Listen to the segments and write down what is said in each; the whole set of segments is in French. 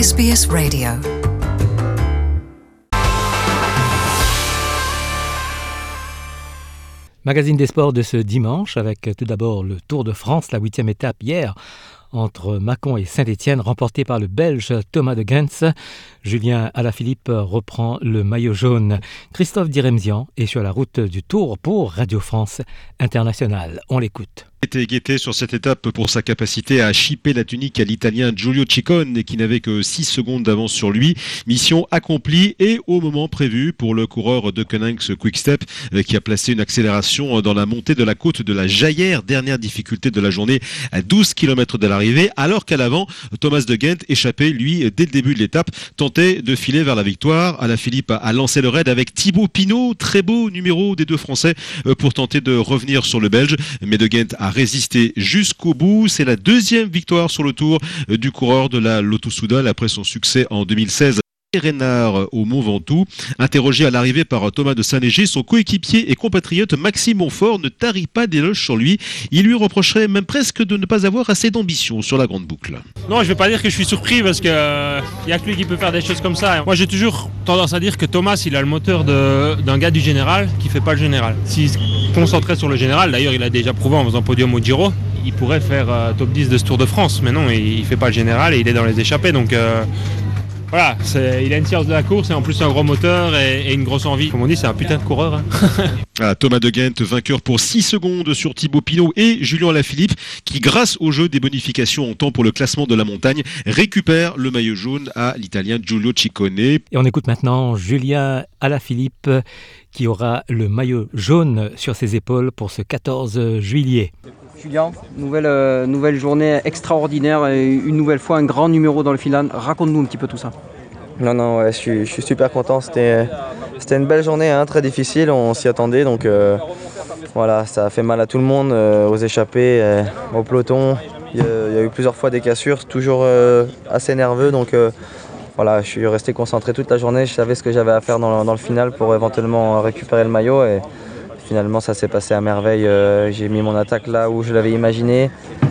SBS Radio. Magazine des sports de ce dimanche avec tout d'abord le Tour de France, la 8e étape hier entre Mâcon et Saint-Étienne, remportée par le Belge Thomas de Gendt. Julien Alaphilippe reprend le maillot jaune. Christophe Diremzian est sur la route du Tour pour Radio France Internationale. On l'écoute. Était guetté sur cette étape pour sa capacité à chipper la tunique à l'Italien Giulio Ciccone qui n'avait que 6 secondes d'avance sur lui. Mission accomplie et au moment prévu pour le coureur de Koenigs Quick-Step qui a placé une accélération dans la montée de la côte de la Jaillère, dernière difficulté de la journée à 12 km de l'arrivée, alors qu'à l'avant, Thomas de Gendt, échappé lui dès le début de l'étape, tentait de filer vers la victoire. Alaphilippe a lancé le raid avec Thibaut Pinot, très beau numéro des deux Français pour tenter de revenir sur le Belge, mais de Gendt a résisté jusqu'au bout. C'est la deuxième victoire sur le Tour du coureur de la Lotto-Soudal après son succès en 2016. Renard au Mont Ventoux. Interrogé à l'arrivée par Thomas de Saint-Léger, son coéquipier et compatriote Maxime Montfort ne tarit pas d'éloges sur lui. Il lui reprocherait même presque de ne pas avoir assez d'ambition sur la grande boucle. Non, je vais pas dire que je suis surpris parce qu'il n'y a que lui qui peut faire des choses comme ça. Moi j'ai toujours tendance à dire que Thomas il a le moteur d'un gars du général qui fait pas le général. S'il se concentrait sur le général, d'ailleurs il a déjà prouvé en faisant podium au Giro, il pourrait faire top 10 de ce Tour de France, mais non, il fait pas le général et il est dans les échappées, donc voilà, il a une science de la course et en plus un gros moteur et une grosse envie. Comme on dit, c'est un putain de coureur. Thomas de Gendt, vainqueur pour 6 secondes sur Thibaut Pinot et Julien Alaphilippe, qui grâce au jeu des bonifications en temps pour le classement de la montagne, récupère le maillot jaune à l'Italien Giulio Ciccone. Et on écoute maintenant Julien Alaphilippe qui aura le maillot jaune sur ses épaules pour ce 14 juillet. Julien, nouvelle journée extraordinaire et une nouvelle fois un grand numéro dans le filan. Raconte-nous un petit peu tout ça. Non, ouais, je suis super content. C'était une belle journée, très difficile, on s'y attendait. Donc voilà, ça a fait mal à tout le monde, aux échappés, au peloton. Il y a eu plusieurs fois des cassures, toujours assez nerveux. Donc voilà, je suis resté concentré toute la journée. Je savais ce que j'avais à faire dans le final pour éventuellement récupérer le maillot. Et finalement, ça s'est passé à merveille. J'ai mis mon attaque là où je l'avais imaginé.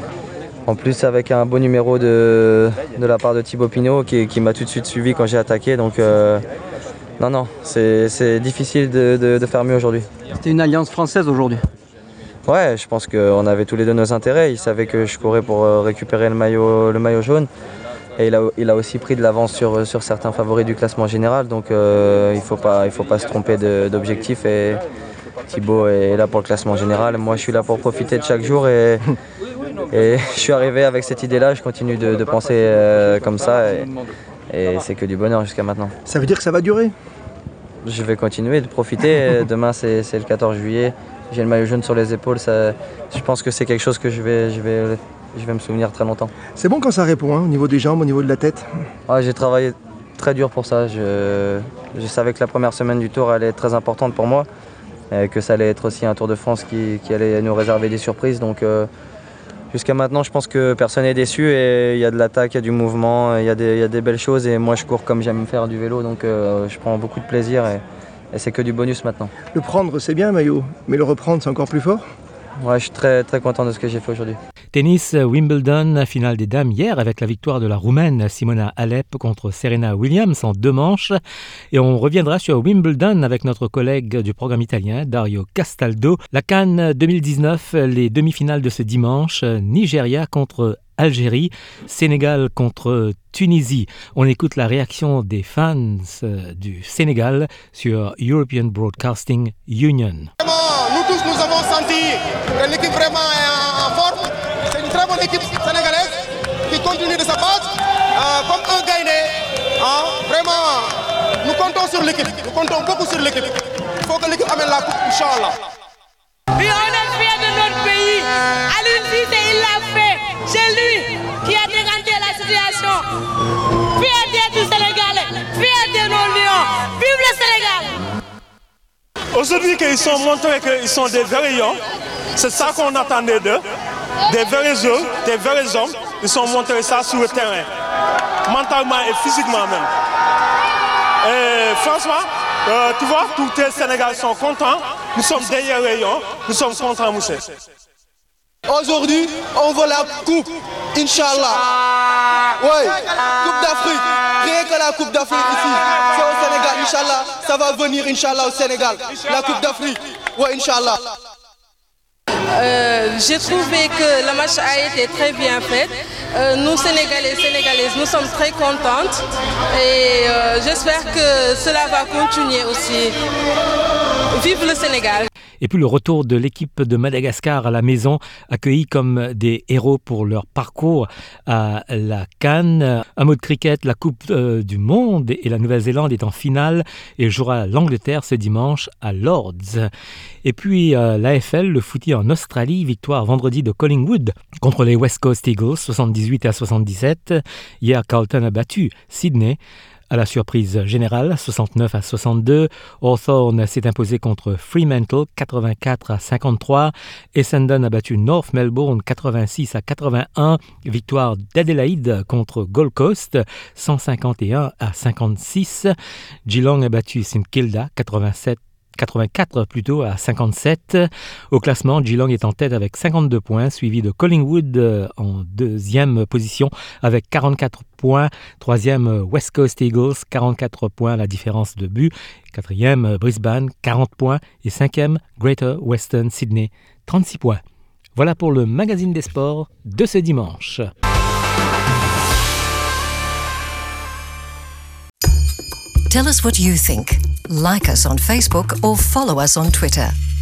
En plus, avec un beau numéro de la part de Thibaut Pinot qui m'a tout de suite suivi quand j'ai attaqué. Donc, non, c'est difficile de faire mieux aujourd'hui. C'était une alliance française aujourd'hui. Ouais, je pense qu'on avait tous les deux nos intérêts. Il savait que je courais pour récupérer le maillot jaune. Et il a aussi pris de l'avance sur certains favoris du classement général. Donc, il faut pas se tromper d'objectif. Et Thibaut est là pour le classement général. Moi, je suis là pour profiter de chaque jour et je suis arrivé avec cette idée-là. Je continue de penser comme ça et c'est que du bonheur jusqu'à maintenant. Ça veut dire que ça va durer ? Je vais continuer de profiter. Demain, c'est le 14 juillet. J'ai le maillot jaune sur les épaules. Je pense que c'est quelque chose que je vais me souvenir très longtemps. C'est bon quand ça répond, au niveau des jambes, au niveau de la tête ? J'ai travaillé très dur pour ça. Je savais que la première semaine du Tour allait être très importante pour moi. Et que ça allait être aussi un Tour de France qui allait nous réserver des surprises. Donc jusqu'à maintenant, je pense que personne n'est déçu et il y a de l'attaque, il y a du mouvement, il y a des belles choses et moi je cours comme j'aime faire du vélo, donc je prends beaucoup de plaisir et c'est que du bonus maintenant. Le prendre c'est bien maillot, mais le reprendre c'est encore plus fort ? Ouais, je suis très très content de ce que j'ai fait aujourd'hui. Tennis, Wimbledon, finale des dames hier avec la victoire de la Roumaine Simona Halep contre Serena Williams en 2 manches. Et on reviendra sur Wimbledon avec notre collègue du programme italien Dario Castaldo. La CAN 2019, les demi-finales de ce dimanche, Nigeria contre Algérie, Sénégal contre Tunisie. On écoute la réaction des fans du Sénégal sur European Broadcasting Union. Nous tous, nous avons senti que l'équipe vraiment est en forme. C'est une très bonne équipe sénégalaise qui continue de se battre comme un gagnant. Vraiment, nous comptons sur l'équipe. Nous comptons beaucoup sur l'équipe. Il faut que l'équipe amène la coupe, Inch'Allah. Oui, on est fiers de notre pays. Aliou Cissé, il l'a fait. C'est lui qui a décanté la situation. Fierté du Sénégalais, fierté de nos lions. Vive le Sénégal! Aujourd'hui, qu'ils sont montrés qu'ils sont des vrais lions, c'est ça qu'on attendait d'eux. Des vrais jeux, des vrais hommes. Ils sont montrés ça sur le terrain, mentalement et physiquement même. Et franchement, tu vois, tous les Sénégalais sont contents. Nous sommes derrière les lions, nous sommes contents, Moussé. Aujourd'hui, on veut la coupe, Inch'Allah. Oui, Coupe d'Afrique. la Coupe d'Afrique ici. C'est au Sénégal, Inch'Allah. Ça va venir, Inch'Allah, au Sénégal. La Coupe d'Afrique. Ouais, Inch'Allah. J'ai trouvé que le match a été très bien fait. Nous, Sénégalais, Sénégalaises, nous sommes très contentes et j'espère que cela va continuer aussi. Vive le Sénégal! Et puis le retour de l'équipe de Madagascar à la maison, accueillis comme des héros pour leur parcours à la CAN. Un mot de cricket, la Coupe du Monde et la Nouvelle-Zélande est en finale et jouera l'Angleterre ce dimanche à Lords. Et puis l'AFL, le footy en Australie, victoire vendredi de Collingwood contre les West Coast Eagles, 78-77. Hier, Carlton a battu Sydney. À la surprise générale, 69-62, Hawthorn s'est imposé contre Fremantle, 84-53. Essendon a battu North Melbourne, 86-81. Victoire d'Adélaïde contre Gold Coast, 151-56. Geelong a battu St Kilda, 84 plutôt à 57. Au classement, Geelong est en tête avec 52 points, suivi de Collingwood en deuxième position avec 44 points. Troisième, West Coast Eagles, 44 points, la différence de but. Quatrième, Brisbane, 40 points. Et cinquième, Greater Western Sydney, 36 points. Voilà pour le magazine des sports de ce dimanche. Tell us what you think. Like us on Facebook or follow us on Twitter.